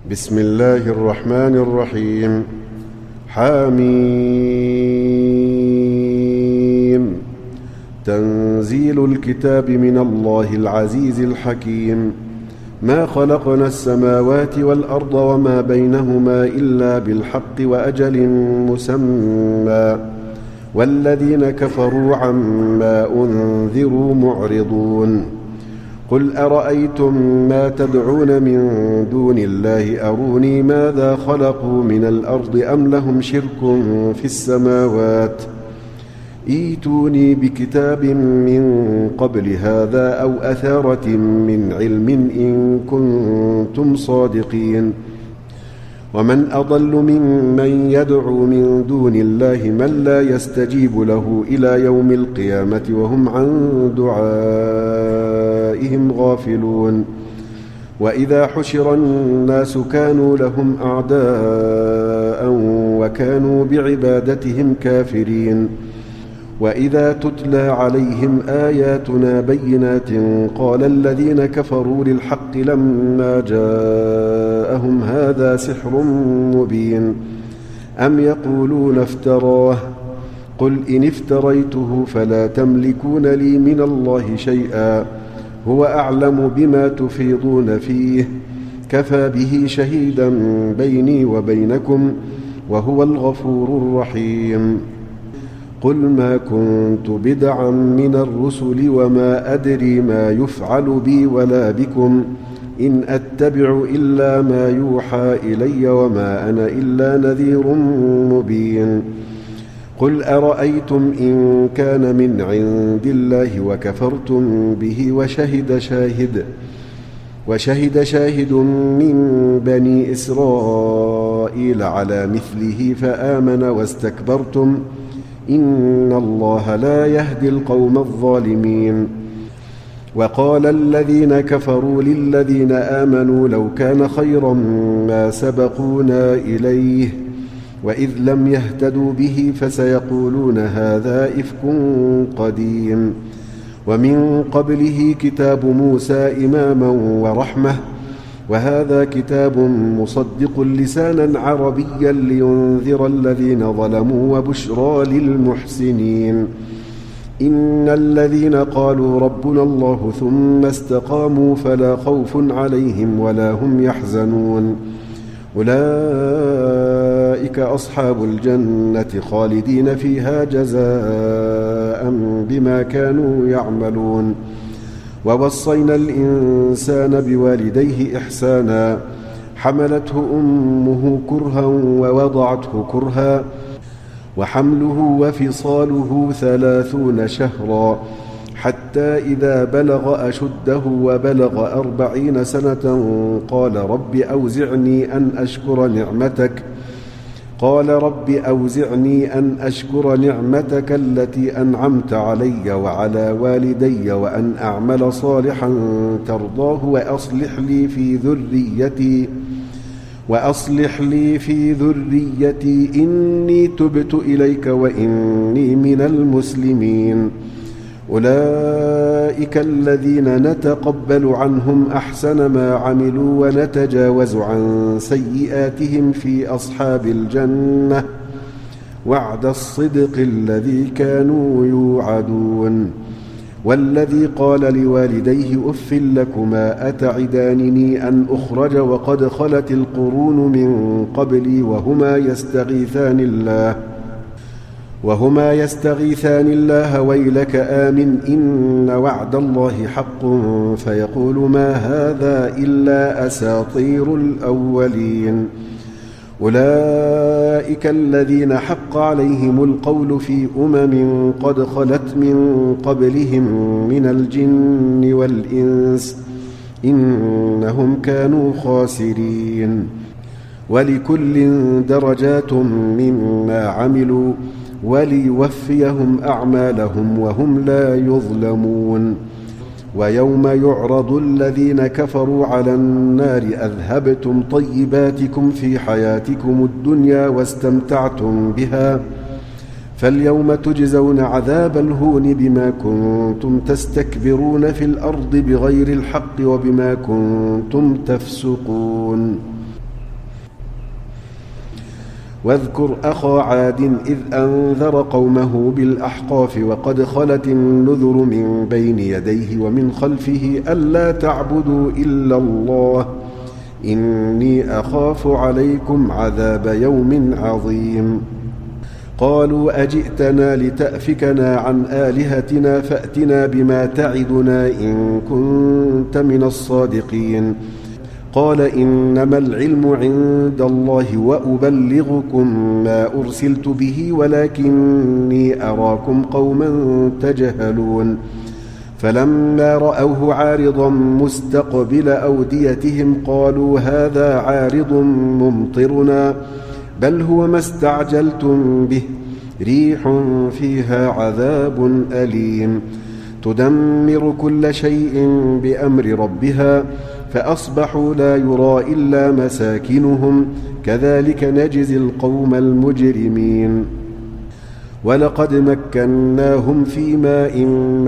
بسم الله الرحمن الرحيم. حميم. تنزيل الكتاب من الله العزيز الحكيم. ما خلقنا السماوات والأرض وما بينهما إلا بالحق وأجل مسمى، والذين كفروا عما أنذروا معرضون. قل أرأيتم ما تدعون من دون الله أروني ماذا خلقوا من الأرض أم لهم شرك في السماوات، ائتوني بكتاب من قبل هذا أو أثارة من علم إن كنتم صادقين. ومن أضل ممن يدعو من دون الله من لا يستجيب له إلى يوم القيامة وهم عن دعائهم غافلون. وإذا حشر الناس كانوا لهم أعداء وكانوا بعبادتهم كافرين. وإذا تتلى عليهم آياتنا بينات قال الذين كفروا للحق لما جاءهم هذا سحر مبين أم يقولون افتراه قل إن افتريته فلا تملكون لي من الله شيئا هو أعلم بما تفيضون فيه كفى به شهيدا بيني وبينكم وهو الغفور الرحيم. قل ما كنت بدعا من الرسل وما أدري ما يفعل بي ولا بكم إن أتبع إلا ما يوحى إلي وما أنا إلا نذير مبين. قل أرأيتم إن كان من عند الله وكفرتم به وشهد شاهد من بني إسرائيل على مثله فآمن واستكبرتم إن الله لا يهدي القوم الظالمين. وقال الذين كفروا للذين آمنوا لو كان خيرا ما سبقونا إليه وإذ لم يهتدوا به فسيقولون هذا إفك قديم. ومن قبله كتاب موسى إماما ورحمة وهذا كتاب مصدق لسانا عربيا لينذر الذين ظلموا وبشرى للمحسنين. إن الذين قالوا ربنا الله ثم استقاموا فلا خوف عليهم ولا هم يحزنون أولئك أصحاب الجنة خالدين فيها جزاء بما كانوا يعملون. ووصينا الإنسان بوالديه إحسانا حملته أمه كرها ووضعته كرها وحمله وفصاله 30 شهرا حتى إذا بلغ أشده وبلغ 40 سنة قال رب أوزعني أن أشكر نعمتك التي أنعمت علي وعلى والدي وأن أعمل صالحا ترضاه وأصلح لي في ذريتي إني تبت إليك وإني من المسلمين. أولئك الذين نتقبل عنهم أحسن ما عملوا ونتجاوز عن سيئاتهم في أصحاب الجنة وعد الصدق الذي كانوا يوعدون. والذي قال لوالديه أف لكما أتعدانني أن أخرج وقد خلت القرون من قبلي وهما يستغيثان الله ويلك آمن إن وعد الله حق فيقول ما هذا إلا أساطير الأولين. أولئك الذين حق عليهم القول في قد خلت من قبلهم من الجن والإنس إنهم كانوا خاسرين. ولكل درجات مما عملوا وليوفيهم أعمالهم وهم لا يظلمون. ويوم يعرض الذين كفروا على النار أذهبتم طيباتكم في حياتكم الدنيا واستمتعتم بها فاليوم تجزون عذاب الهون بما كنتم تستكبرون في الأرض بغير الحق وبما كنتم تفسقون. واذكر أخا عاد إذ أنذر قومه بالأحقاف وقد خلت النذر من بين يديه ومن خلفه ألا تعبدوا إلا الله إني أخاف عليكم عذاب يوم عظيم قالوا أجئتنا لتأفكنا عن آلهتنا فأتنا بما تعدنا إن كنت من الصادقين قال إنما العلم عند الله وأبلغكم ما أرسلت به ولكني أراكم قوما تجهلون فلما رأوه عارضا مستقبل أوديتهم قالوا هذا عارض ممطرنا بل هو ما استعجلتم به ريح فيها عذاب أليم تدمر كل شيء بأمر ربها فأصبحوا لا يرى إلا مساكنهم كذلك نجزي القوم المجرمين ولقد مكناهم في ماء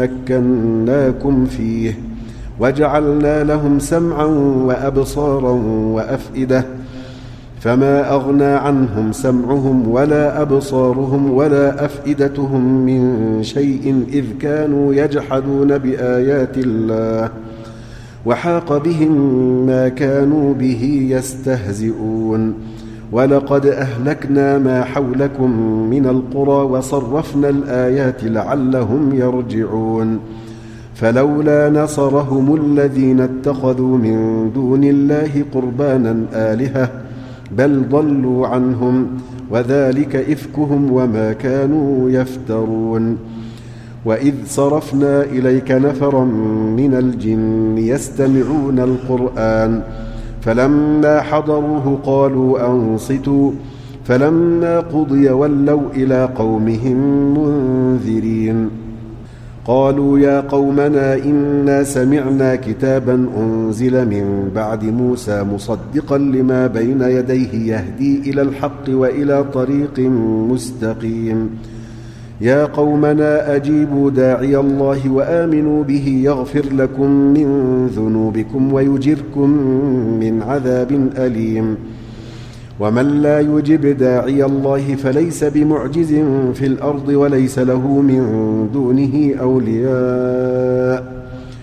مكناكم فيه وجعلنا لهم سمعا وأبصارا وأفئدة فما أغنى عنهم سمعهم ولا أبصارهم ولا أفئدتهم من شيء إذ كانوا يجحدون بآيات الله وحاق بهم ما كانوا به يستهزئون ولقد أهلكنا ما حولكم من القرى وصرفنا الآيات لعلهم يرجعون فلولا نصرهم الذين اتخذوا من دون الله قربانا آلهة بل ضلوا عنهم وذلك إفكهم وما كانوا يفترون وإذ صرفنا إليك نفرا من الجن يستمعون القرآن فلما حضروه قالوا أنصتوا فلما قضي ولوا إلى قومهم منذرين قالوا يا قومنا إنا سمعنا كتابا أنزل من بعد موسى مصدقا لما بين يديه يهدي إلى الحق وإلى طريق مستقيم يا قومنا أجيبوا داعي الله وآمنوا به يغفر لكم من ذنوبكم ويجركم من عذاب أليم ومن لا يجب داعي الله فليس بمعجز في الأرض وليس له من دونه أولياء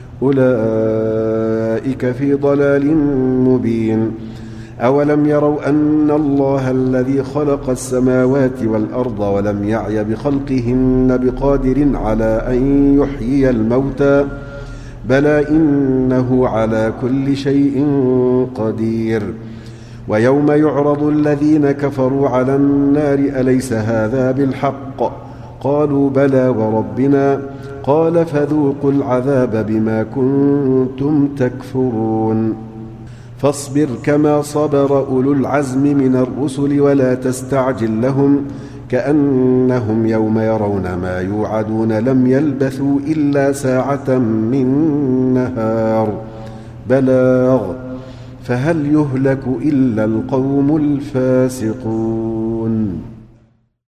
أولئك في ضلال مبين أولم يروا أن الله الذي خلق السماوات والأرض ولم يعي بخلقهن بقادر على أن يحيي الموتى بلى إنه على كل شيء قدير ويوم يعرض الذين كفروا على النار أليس هذا بالحق قالوا بلى وربنا قال فذوقوا العذاب بما كنتم تكفرون فاصبر كما صبر أولو العزم من الرسل ولا تستعجل لهم كأنهم يوم يرون ما يوعدون لم يلبثوا إلا ساعة من نهار بلاغ فهل يهلك إلا القوم الفاسقون